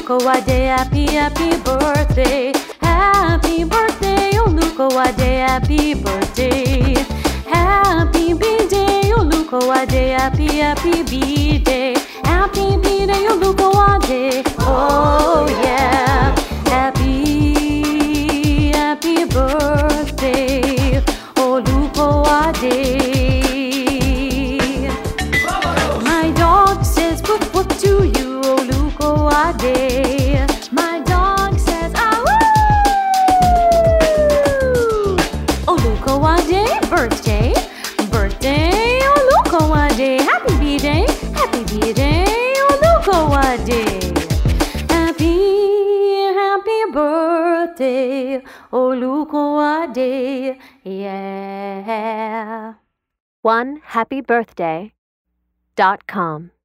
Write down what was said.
Olukoade, happy, happy birthday. Happy birthday, Olukoade, happy birthday. Happy B-day, Olukoade, happy, happy B-day. Happy B-day, Olukoade. Oh yeah. Happy, happy birthday, Olukoade. My dog says whoop whoop to you, Olukoade. My dog says ah woo. Olukoade, birthday, birthday, Olukoade. Happy B-day, Olukoade. Happy, happy birthday, Olukoade. Yeah. OneHappyBirthday.com